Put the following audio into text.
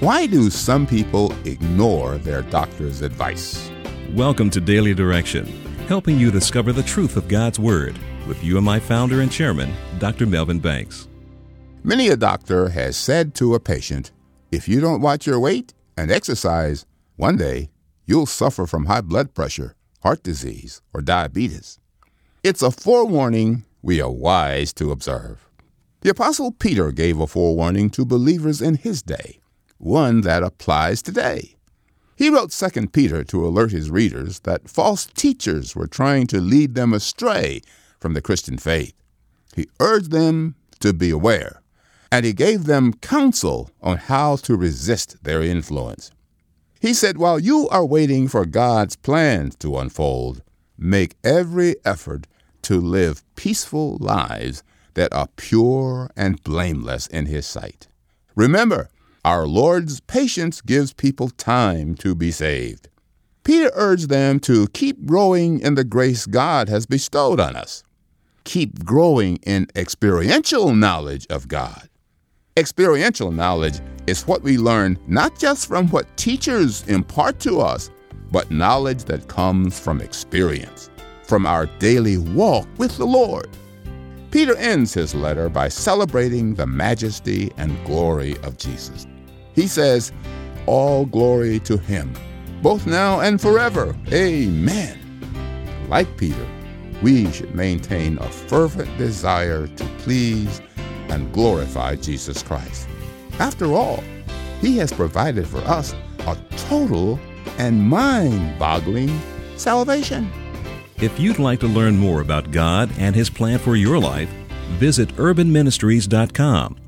Why do some people ignore their doctor's advice? Welcome to Daily Direction, helping you discover the truth of God's Word with UMI founder and chairman, Dr. Melvin Banks. Many a doctor has said to a patient, if you don't watch your weight and exercise, one day you'll suffer from high blood pressure, heart disease, or diabetes. It's a forewarning we are wise to observe. The Apostle Peter gave a forewarning to believers in his day, one that applies today. He wrote 2 Peter to alert his readers that false teachers were trying to lead them astray from the Christian faith. He urged them to be aware, and he gave them counsel on how to resist their influence. He said, while you are waiting for God's plans to unfold, make every effort to live peaceful lives that are pure and blameless in his sight. Remember, our Lord's patience gives people time to be saved. Peter urged them to keep growing in the grace God has bestowed on us. Keep growing in experiential knowledge of God. Experiential knowledge is what we learn not just from what teachers impart to us, but knowledge that comes from experience, from our daily walk with the Lord. Peter ends his letter by celebrating the majesty and glory of Jesus. He says, all glory to him, both now and forever. Amen. Like Peter, we should maintain a fervent desire to please and glorify Jesus Christ. After all, he has provided for us a total and mind-boggling salvation. If you'd like to learn more about God and His plan for your life, visit urbanministries.com